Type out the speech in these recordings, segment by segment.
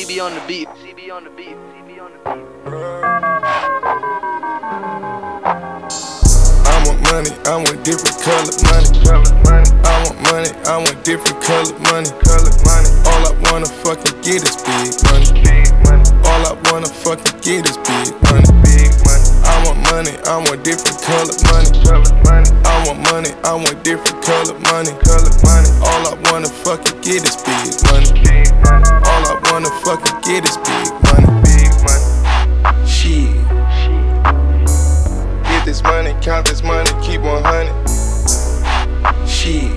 CB on the beat. CB on the beat. CB on the beat. I want money, I want different colored money. I want money, I want different colored money. All I wanna fucking get is big money. All I wanna fucking get is big money. I want money, I want different colored money. I want money, I want different colored money. All I wanna fucking get is big money. All I wanna fucking get is big money. Shit. Get this money, count this money, keep 100. Shit.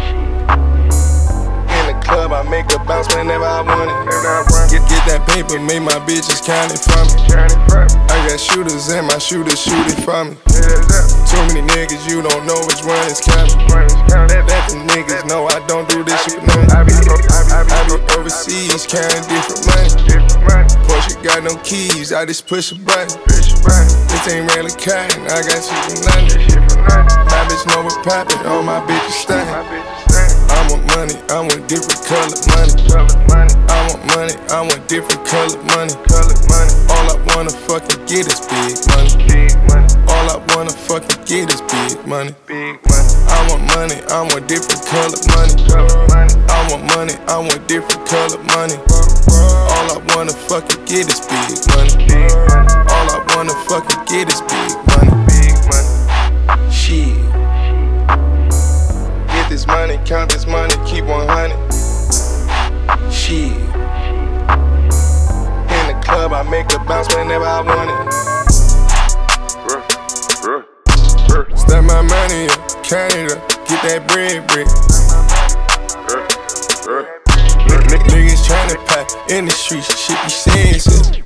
In the club, I make a bounce whenever I want it. Get that paper, make my bitches count it for me. I got shooters and my shooters shoot it for me. Too many niggas, you don't know which one is counting. Let the niggas know I don't do this shit for nothing. I be overseas counting different money. Porsche got no keys, I just push a button. This ain't really cutting, I got shit from London. My bitch know what poppin', all my bitches stunning. I want money, I want different colored money. I want money, I want different colored money. All I wanna fucking get is big money. All I wanna fucking get is big money. I want money, I want different colored money. I want money, I want different colored money. All I wanna fucking get is big money. All I wanna fucking get is big money. Shit. Get this money, count this money, keep 100. Shit. In the club, I make a bounce whenever I want it. Step my money up, count it up, get that bread. Niggas tryna pack in the streets, shit be sensitive.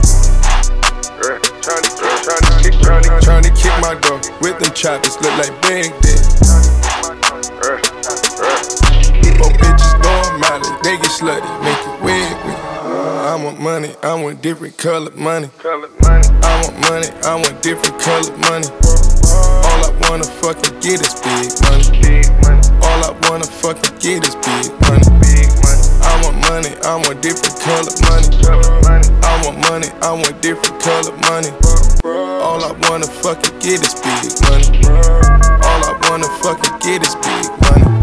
Tryna kick my door with them choppers, look like Big Dick. Four bitches going Molly, they get slutty, make it weird. I want money, I want different colored money. I want money, I want different colored money. All I wanna fucking get is big money. All I wanna fucking get is big money. I want money, I want different colored money. I want money, I want different colored money. All I wanna fucking get is big money. All I wanna fucking get is big money.